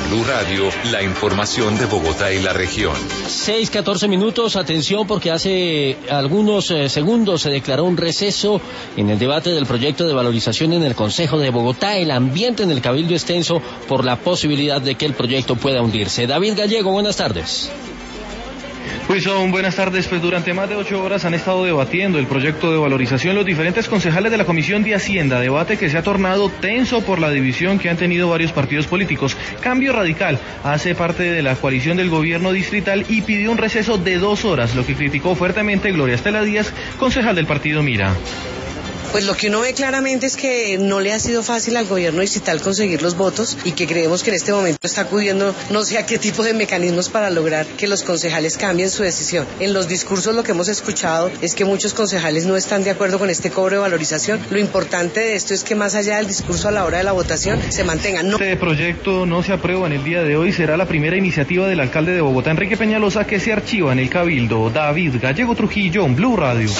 Blue Radio, la información de Bogotá y la región. 6:14, atención porque hace algunos segundos se declaró un receso en el debate del proyecto de valorización en el Consejo de Bogotá. El ambiente en el Cabildo es tenso por la posibilidad de que el proyecto pueda hundirse. David Gallego, buenas tardes. Wilson, buenas tardes. Pues durante más de 8 horas han estado debatiendo el proyecto de valorización los diferentes concejales de la Comisión de Hacienda, debate que se ha tornado tenso por la división que han tenido varios partidos políticos. Cambio Radical hace parte de la coalición del gobierno distrital y pidió un receso de 2 horas, lo que criticó fuertemente Gloria Estela Díaz, concejal del partido Mira. Pues lo que uno ve claramente es que no le ha sido fácil al gobierno distrital conseguir los votos y que creemos que en este momento está acudiendo no sé a qué tipo de mecanismos para lograr que los concejales cambien su decisión. En los discursos lo que hemos escuchado es que muchos concejales no están de acuerdo con este cobro de valorización. Lo importante de esto es que más allá del discurso a la hora de la votación se mantenga. Este proyecto no se aprueba en el día de hoy, será la primera iniciativa del alcalde de Bogotá, Enrique Peñalosa, que se archiva en el Cabildo. David Gallego Trujillo, Blue Radio.